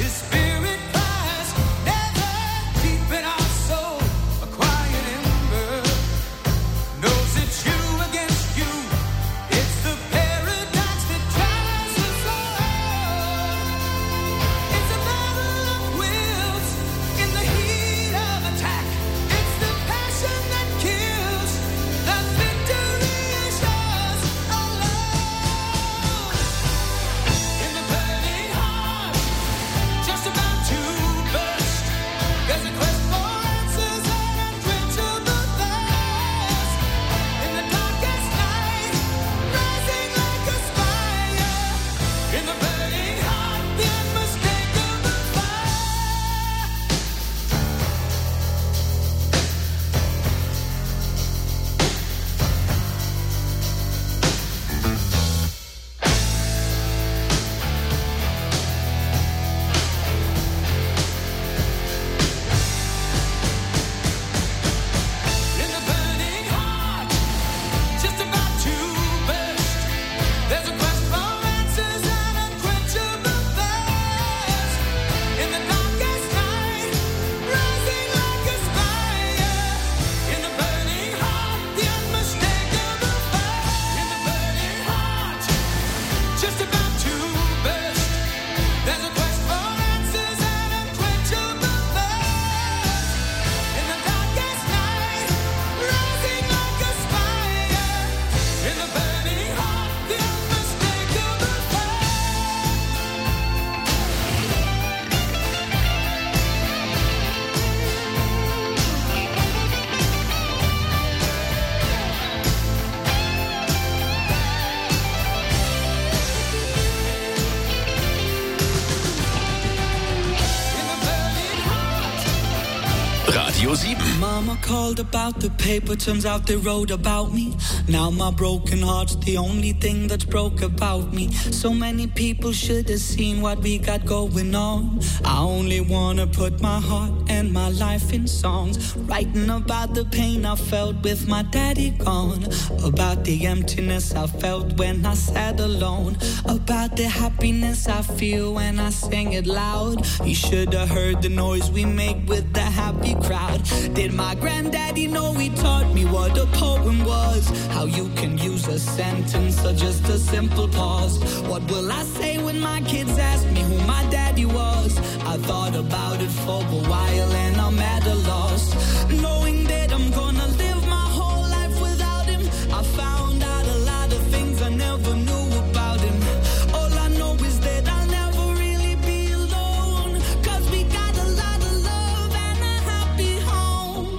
Radio 7. Mama called about the paper, turns out they wrote about me. Now my broken heart's the only thing that's broke about me. So many people should have seen what we got going on. I only wanna put my heart and my life in songs, writing about the pain I felt with my daddy gone, about the emptiness I felt when I sat alone, about the happiness I feel when I sing it loud. You should have heard the noise we make with the happy crowd. Did my granddaddy know he taught me what a poem was? How you can use a sentence or just a simple pause. What will I say when my kids ask me who my daddy was? I thought about it for a while and I'm at a loss, knowing that I'm gonna live my whole life without him. I found out a lot of things I never knew about him. All I know is that I'll never really be alone, 'cause we got a lot of love and a happy home.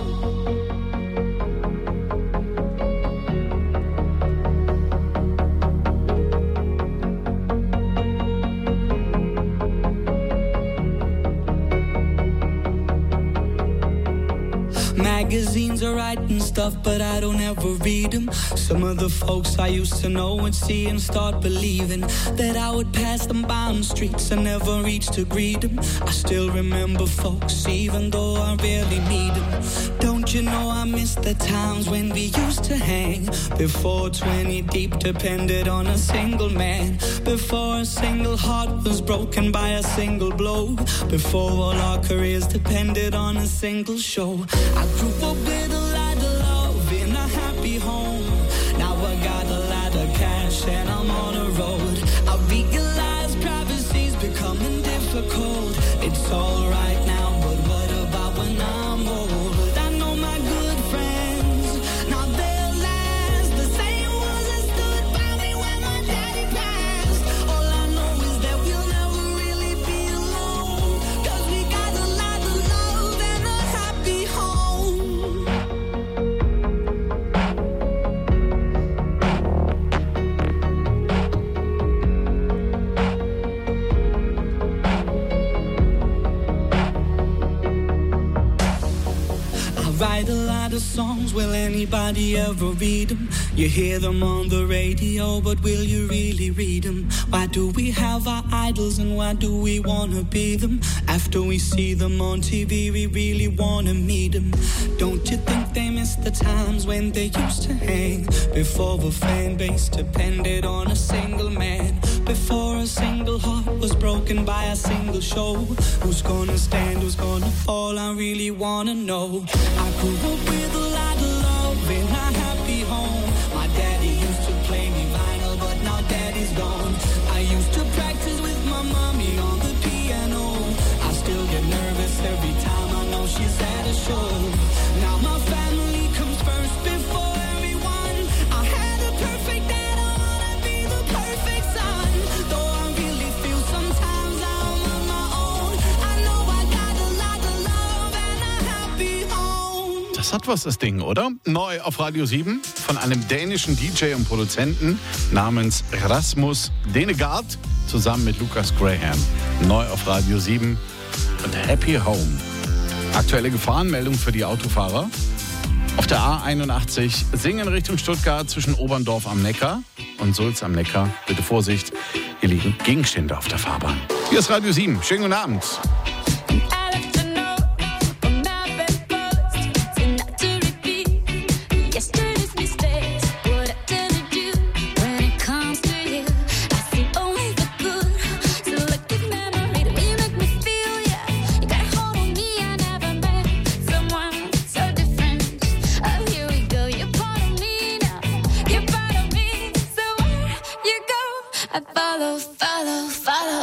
Magazines are writing stuff, but I don't ever read them. Some of the folks I used to know and see and start believing that I would pass them by on streets and never reach to greet them. I still remember folks, even though I rarely meet them. Don't you know I miss the times when we used to hang? Before 20 deep depended on a single man. Before a single heart was broken by a single blow. Before all our careers depended on a single show. I grew up with a lot of love in a happy home. Now I got a lot of cash and I'm on a road. I realize privacy's becoming difficult. It's all right now, but what about when I'm old? I know my good friends, now they'll last. The same ones that stood by me when my daddy passed. All I know is that we'll never really be alone, 'cause we got a lot of love and a happy home. write a lot of songs, will anybody ever read them? You hear them on the radio, but will you really read them? Why do we have our idols and why do we wanna be them? After we see them on TV, we really wanna meet them. Don't you think they miss the times when they used to hang? Before a fan base depended on a single man, before a single heart was broken by a single show. Who's gonna stand, who's gonna fall, I really wanna know. I grew up with a lot of love in a happy home. My daddy used to play me vinyl, but now daddy's gone. I used to practice with my mommy on the piano. I still get nervous every time I know she's at a show. Now my family comes first before everyone. I had a perfect dad, I wanna be the perfect son. Though I really feel sometimes I'm on my own. I know I got a lot of love and a happy home. Das hat was, das Ding, oder? Neu auf Radio 7 von einem dänischen DJ und Produzenten namens Rasmus Denegard zusammen mit Lucas Graham. Neu auf Radio 7 und Happy Home. Aktuelle Gefahrenmeldung für die Autofahrer. Auf der A81 Singen Richtung Stuttgart zwischen Oberndorf am Neckar und Sulz am Neckar. Bitte Vorsicht, hier liegen Gegenstände auf der Fahrbahn. Hier ist Radio 7. Schönen guten Abend. Follow.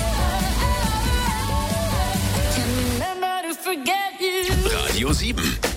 Radio 7.